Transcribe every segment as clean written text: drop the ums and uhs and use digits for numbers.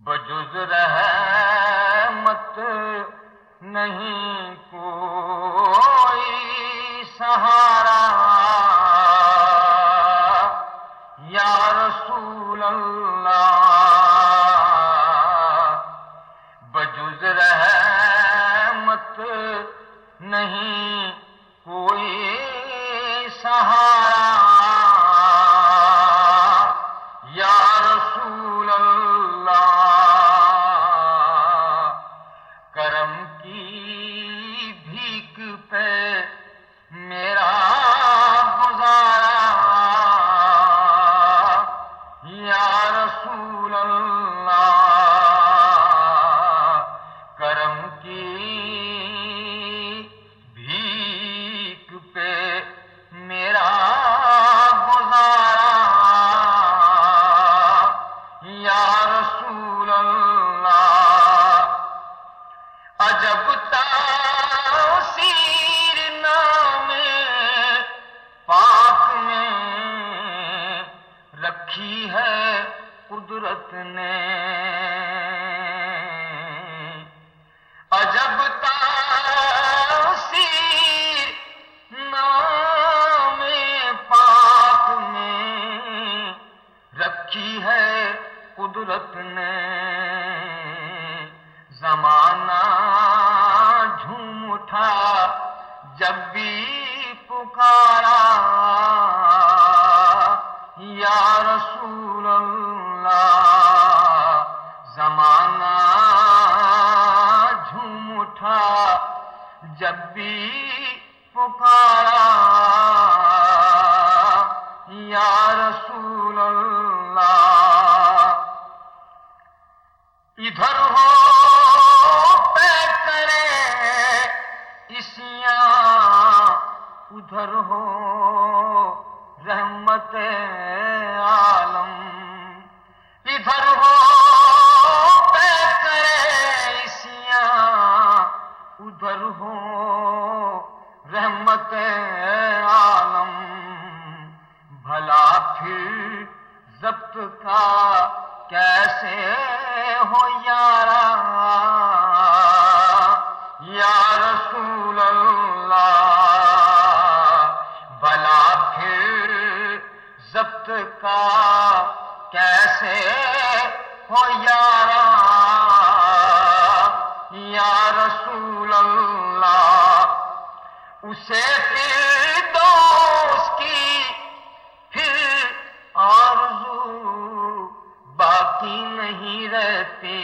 بجز رحمت نہیں کوئی سہارا یا رسول اللہ، بجز رحمت نہیں کوئی سہارا یا رسول اللہ، کرم کی بھیک پہ میرا گزارا یا رسول اللہ، کرم کی بھیک پہ میرا گزارا یا رسول اللہ، عجب تاثیر نام پاک میں رکھی ہے قدرت نے، عجب تاثیر نام پاک میں رکھی ہے قدرت نے، زمانہ جھوم اٹھا جب بھی پکارا یا رسول اللہ، زمانہ جھوم اٹھا جب بھی پکارا یا رسول اللہ، ادھر ہو پہ کرے اسیاں، ادھر ہو رحمت عالم، ادھر ہو پہ کرے اسیاں، ادھر ہو رحمت عالم، بھلا پھر ضبط کا کیسے ہو یارا یا رسول اللہ، بھلا پھر ضبط کا کیسے ہو یارا یا رسول اللہ، اسے پھر دوست کی پھر آرزو باقی نہیں رہتی،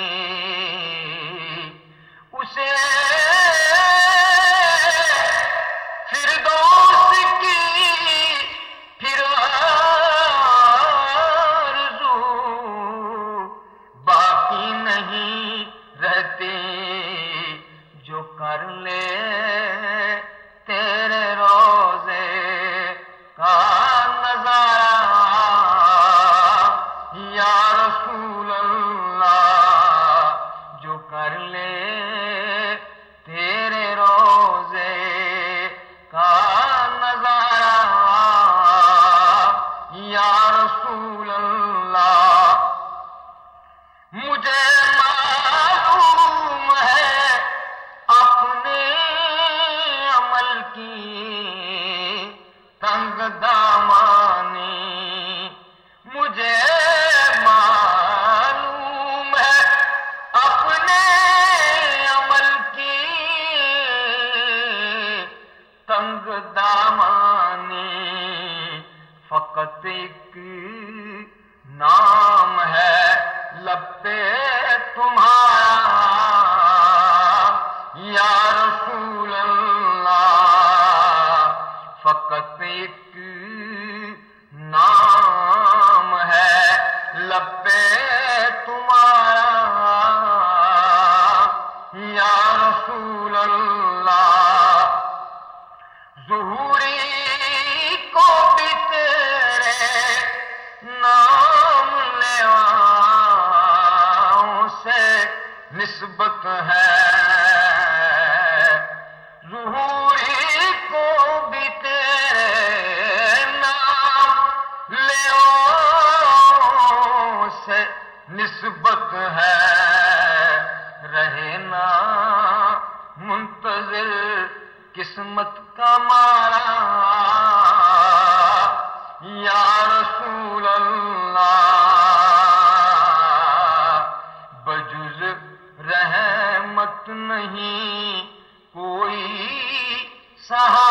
اسے پھر دوست کی پھر آرزو باقی نہیں رہتی، جو کر لے تیرے روزے کا نظارہ یا رسول اللہ، جو کر لے تیرے روزے کا نظارہ یا رسول اللہ، مجھے معلوم ہے اپنے عمل کی تنگ دامانی، مجھے معلوم ہے اپنے عمل کی تنگ دامانی، فقط ایک نام ہے لب پہ تمہارا یا رسول اللہ، فقط ایک نام ہے لب پہ تمہارا یا رسول اللہ، ظہوری کو بھی تیرے نام لیواؤں سے نسبت ہے، ظہوری کو بھی تیرے نام لیواؤں سے نسبت نسبت ہے رہنا منتظر قسمت کا مارا یا رسول اللہ بجز رحمت نہیں کوئی سہارا